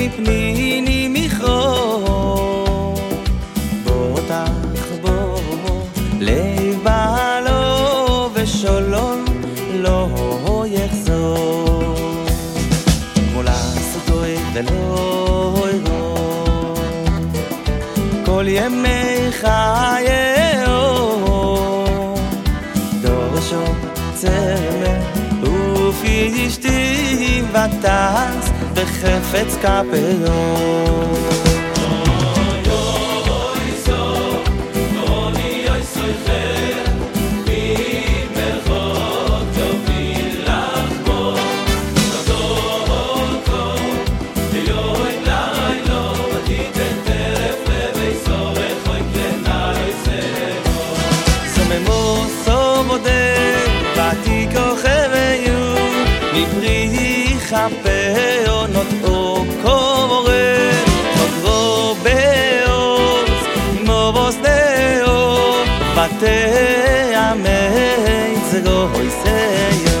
פניני מחור בוטח בו לב בעלו ושלום לא יחזור מול הסוטוי ולא ירור כל ימי חייהו דורשו צמא ופי וטס בחפץ כפרו חפאו נוטעו קורא נוגרו באוז מובוס דאו בתי עמי זרוי סיו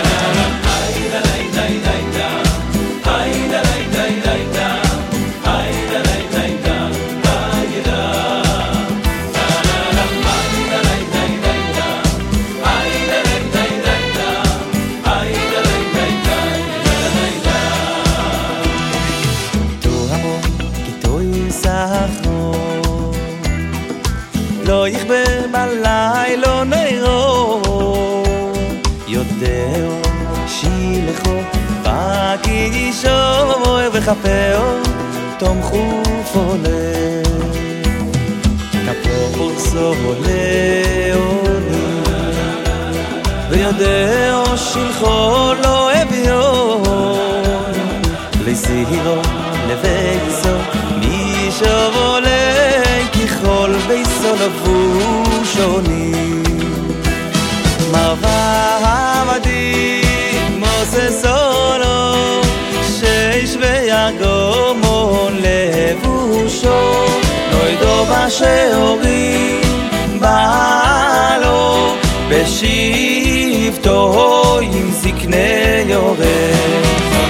לא יכבה בלילה נרו יודעו שילכו בגישו וחפאו תומכו פולה כפור סולאוני ויודעו שילכו לא הביאו לזירו לביסו מישו עולה ככל ביסו לבושונים מרווה עבדים מוססונו שיש וירגומון לבושו לא ידעו בשעורים בעלו בשבטו עם זקני יורד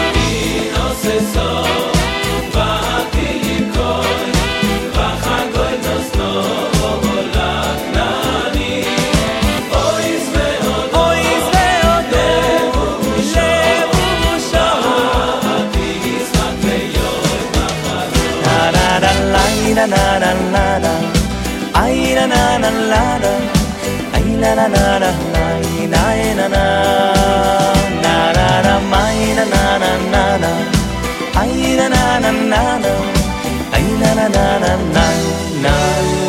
na na na na ay na na na na ay na na na na na na na na na na ay na na na na ay na na na na ay na na na na na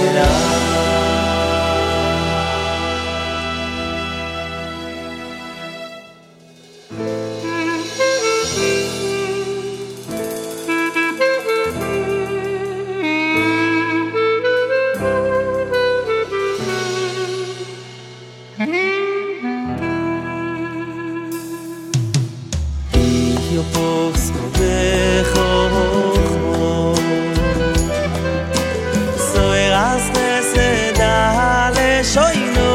Io posso dejo soy hasta se dale shoino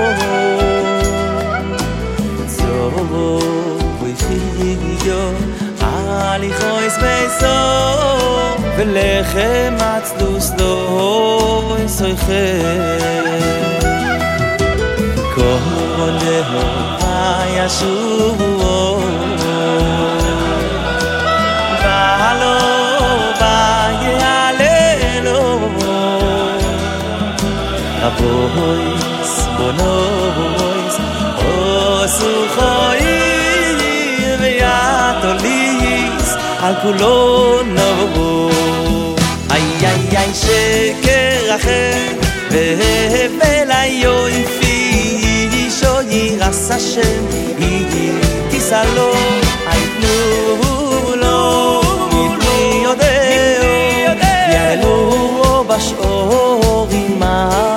so voy figlio ali khois beso velechem atzlus do soy khe koleho ayashuvo boys bonois osu khoir veatolis al kulo no ay ay ay sheker acher vevelayo ifi shoyi rasashem itisalo ay nulo yodeo yalo bashorima